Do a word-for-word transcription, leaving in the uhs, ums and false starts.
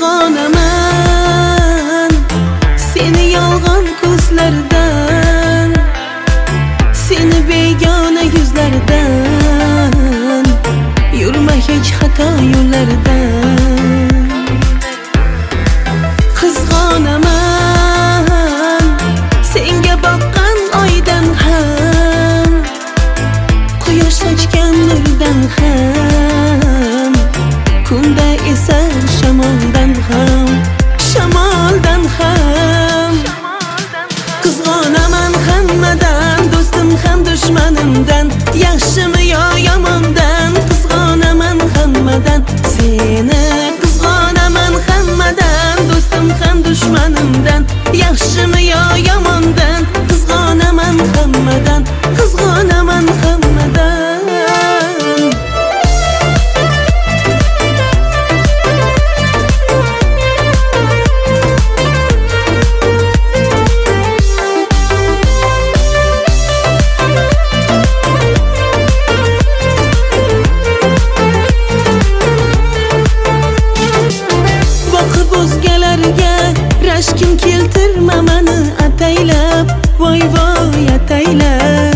Qizg'onaman seni yolg'on ko'zlardan, seni begona yuzlardan, yurma hech xato yo'llardan. Qizg'onaman senga boqqan oydan ham, quyosh sochgan nurdan ham, kunda esa shamoldan ham, shamoldan ham. Qizg'onaman hammadan, do'stim ham dushmanimdan, yaxshimi yo yomondan. Qizg'onaman hammadan seni, qizg'onaman hammadan, do'stim ham dushmanimdan, yaxshimi yo yomondan. Qizg'onaman hammadan, qizg'onaman hammadan. Rashkim keltirma mani ataylab, voy voy ataylab.